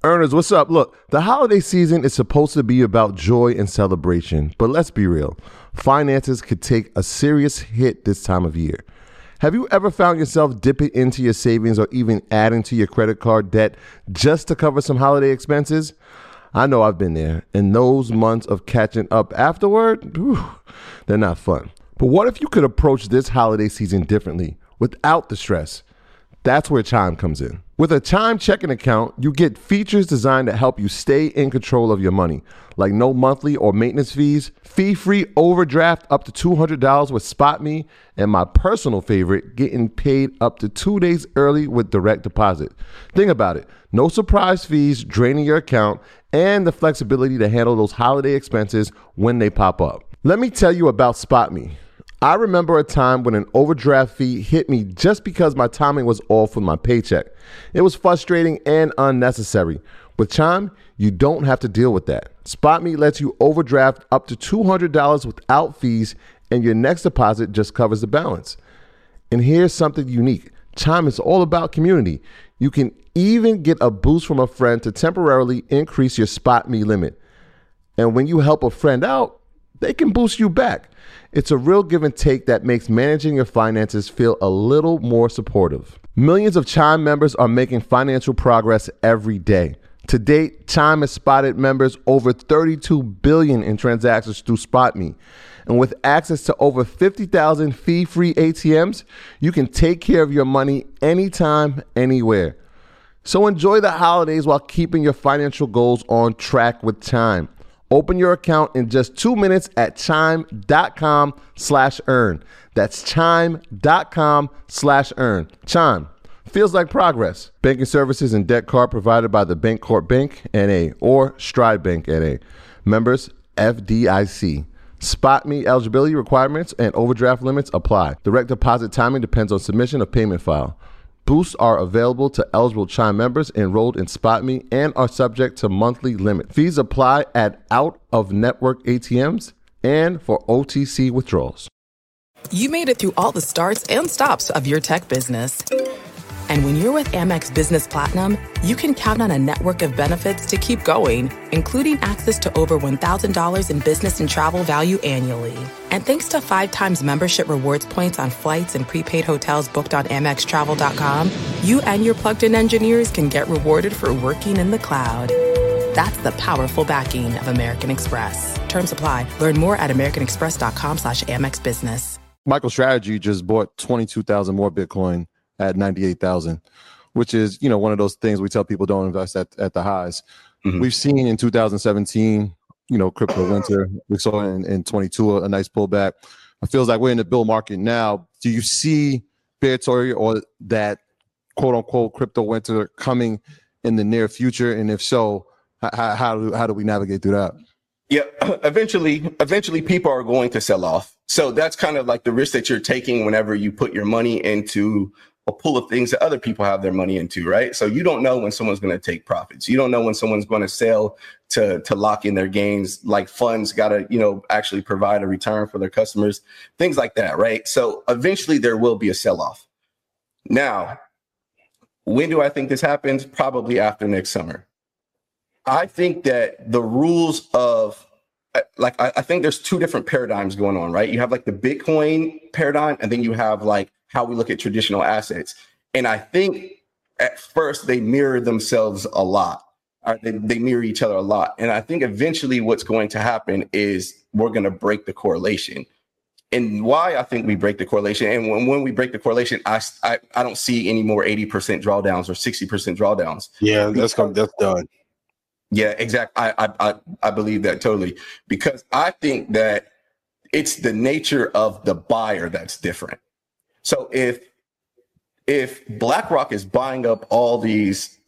Earners, what's up? Look, the holiday season is supposed to be about joy and celebration, but let's be real. Finances could take a serious hit this time of year. Have you ever found yourself dipping into your savings or even adding to your credit card debt just to cover some holiday expenses? I know I've been there, and those months of catching up afterward, they're not fun. But what if you could approach this holiday season differently, without the stress? That's where Chime comes in. With a Chime checking account, you get features designed to help you stay in control of your money, like no monthly or maintenance fees, fee-free overdraft up to $200 with SpotMe, and my personal favorite, getting paid up to 2 days early with direct deposit. Think about it. No surprise fees draining your account, and the flexibility to handle those holiday expenses when they pop up. Let me tell you about SpotMe. I remember a time when an overdraft fee hit me just because my timing was off with my paycheck. It was frustrating and unnecessary. With Chime, you don't have to deal with that. SpotMe lets you overdraft up to $200 without fees, and your next deposit just covers the balance. And here's something unique. Chime is all about community. You can even get a boost from a friend to temporarily increase your SpotMe limit. And when you help a friend out, they can boost you back. It's a real give and take that makes managing your finances feel a little more supportive. Millions of Chime members are making financial progress every day. To date, Chime has spotted members over $32 billion in transactions through SpotMe. And with access to over 50,000 fee-free ATMs, you can take care of your money anytime, anywhere. So enjoy the holidays while keeping your financial goals on track with Chime. Open your account in just 2 minutes at chime.com/earn. That's chime.com/earn. Chime. Feels like progress. Banking services and debt card provided by the Bancorp Bank N.A. or Stride Bank N.A. Members FDIC. SpotMe eligibility requirements and overdraft limits apply. Direct deposit timing depends on submission of payment file. Boosts are available to eligible Chime members enrolled in SpotMe and are subject to monthly limit. Fees apply at out-of-network ATMs and for OTC withdrawals. You made it through all the starts and stops of your tech business. And when you're with Amex Business Platinum, you can count on a network of benefits to keep going, including access to over $1,000 in business and travel value annually. And thanks to 5 times membership rewards points on flights and prepaid hotels booked on AmexTravel.com, you and your plugged-in engineers can get rewarded for working in the cloud. That's the powerful backing of American Express. Terms apply. Learn more at americanexpress.com/Amex Business. MicroStrategy just bought 22,000 more Bitcoin at 98,000, which is, one of those things we tell people don't invest at the highs. Mm-hmm. We've seen in 2017, crypto winter. We saw in 22 a nice pullback. It feels like we're in the bull market now. Do you see territory or that quote unquote crypto winter coming in the near future? And if so, how do we navigate through that? Yeah, eventually people are going to sell off. So that's kind of like the risk that you're taking whenever you put your money into a pool of things that other people have their money into, right? So you don't know when someone's going to take profits. You don't know when someone's going to sell to lock in their gains, like funds got to, actually provide a return for their customers, things like that, right? So eventually there will be a sell-off. Now, when do I think this happens? Probably after next summer. I think that the rules of, I think there's 2 different paradigms going on, right? You have like the Bitcoin paradigm, and then you have like how we look at traditional assets. And I think at first they mirror themselves a lot. They mirror each other a lot. And I think eventually what's going to happen is we're going to break the correlation. And why I think we break the correlation, and when we break the correlation, I don't see any more 80% drawdowns or 60% drawdowns. Yeah, that's done. Yeah, exactly. I believe that totally, because I think that it's the nature of the buyer that's different. So if BlackRock is buying up all these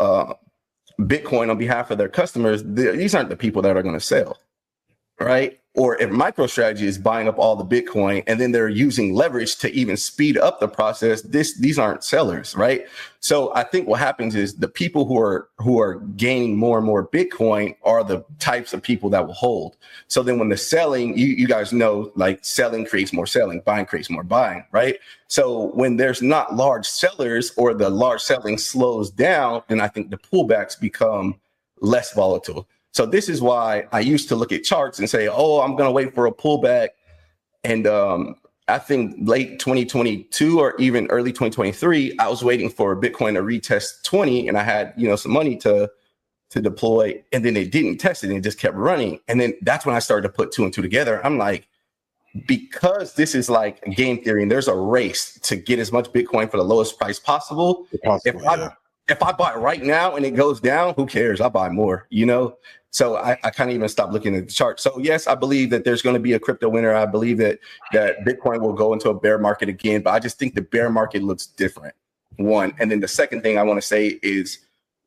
Bitcoin on behalf of their customers, these aren't the people that are going to sell, right? Or if MicroStrategy is buying up all the Bitcoin and then they're using leverage to even speed up the process, these aren't sellers, right? So I think what happens is the people who are gaining more and more Bitcoin are the types of people that will hold. So then when the selling, you guys know, like selling creates more selling, buying creates more buying, right? So when there's not large sellers or the large selling slows down, then I think the pullbacks become less volatile. So this is why I used to look at charts and say, oh, I'm going to wait for a pullback. And I think late 2022 or even early 2023, I was waiting for Bitcoin to retest 20 and I had, some money to deploy, and then it didn't test it and it just kept running. And then that's when I started to put two and two together. I'm like, because this is like game theory and there's a race to get as much Bitcoin for the lowest price possible. If I buy it right now and it goes down, who cares? I'll buy more, So I kind of even stopped looking at the chart. So yes, I believe that there's going to be a crypto winter. I believe that Bitcoin will go into a bear market again, but I just think the bear market looks different. One. And then the second thing I want to say is,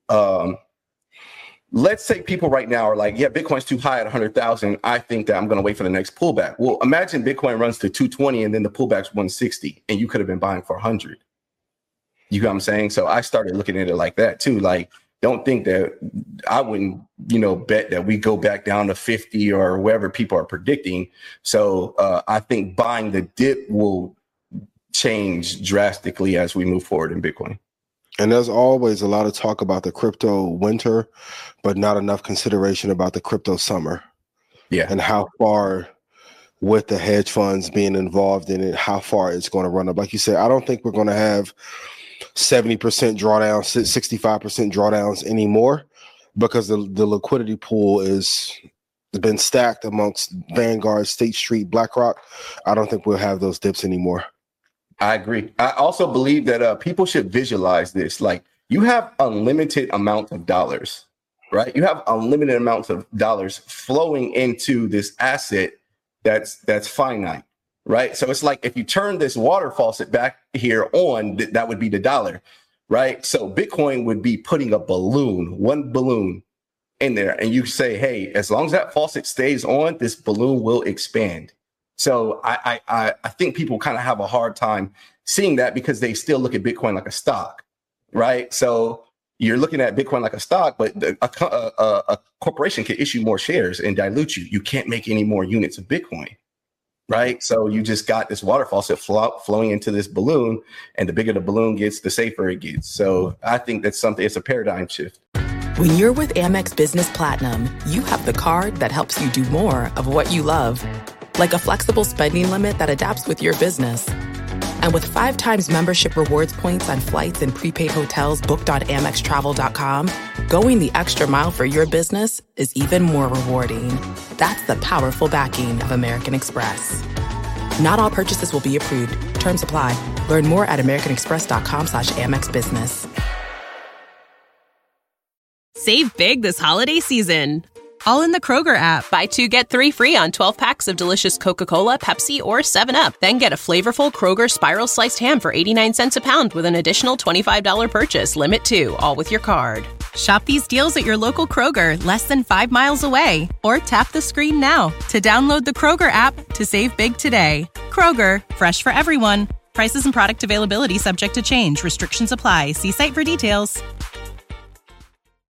let's say people right now are like, yeah, Bitcoin's too high at 100,000. I think that I'm going to wait for the next pullback. Well, imagine Bitcoin runs to 220 and then the pullback's 160 and you could have been buying for 100. You know what I'm saying? So I started looking at it like that too. Like, don't think that I wouldn't, bet that we go back down to 50 or wherever people are predicting. So I think buying the dip will change drastically as we move forward in Bitcoin. And there's always a lot of talk about the crypto winter, but not enough consideration about the crypto summer. Yeah. And how far, with the hedge funds being involved in it, how far it's going to run up. Like you said, I don't think we're going to have 70% drawdowns, 65% drawdowns anymore, because the liquidity pool has been stacked amongst Vanguard, State Street, BlackRock. I don't think we'll have those dips anymore. I agree. I also believe that people should visualize this. Like, you have unlimited amounts of dollars, right? You have unlimited amounts of dollars flowing into this asset that's finite. Right. So it's like if you turn this water faucet back here on, that would be the dollar. Right. So Bitcoin would be putting one balloon in there. And you say, hey, as long as that faucet stays on, this balloon will expand. So I think people kind of have a hard time seeing that because they still look at Bitcoin like a stock. Right. So you're looking at Bitcoin like a stock, but a corporation can issue more shares and dilute you. You can't make any more units of Bitcoin. Right. So you just got this water faucet flowing into this balloon, and the bigger the balloon gets, the safer it gets. So I think that's it's a paradigm shift. When you're with Amex Business Platinum, you have the card that helps you do more of what you love. Like a flexible spending limit that adapts with your business. And with 5 times membership rewards points on flights and prepaid hotels booked on AmexTravel.com, going the extra mile for your business is even more rewarding. That's the powerful backing of American Express. Not all purchases will be approved. Terms apply. Learn more at americanexpress.com/Amex Business. Save big this holiday season, all in the Kroger app. Buy 2, get 3 free on 12 packs of delicious Coca-Cola, Pepsi, or 7-Up. Then get a flavorful Kroger Spiral Sliced Ham for 89 cents a pound with an additional $25 purchase. Limit 2, all with your card. Shop these deals at your local Kroger, less than 5 miles away. Or tap the screen now to download the Kroger app to save big today. Kroger, fresh for everyone. Prices and product availability subject to change. Restrictions apply. See site for details.